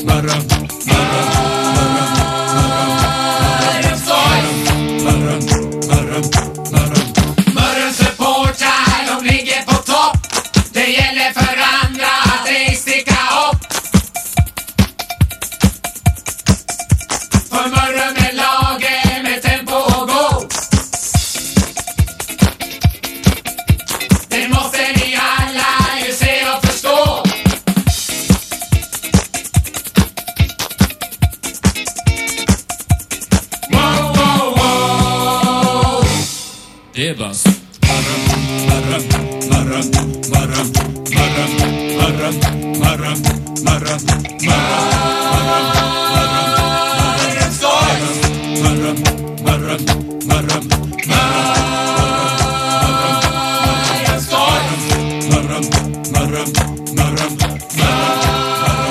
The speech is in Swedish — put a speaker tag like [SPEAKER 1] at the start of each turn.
[SPEAKER 1] Mörrens supportrar, de ligger på topp. Det gäller för andra att ej sticka upp. För Mörrum är laget med tempo och go. Det måste ni alla ju se och förstå. Wow, wow, wow.
[SPEAKER 2] Det är bass.
[SPEAKER 1] Mörrum.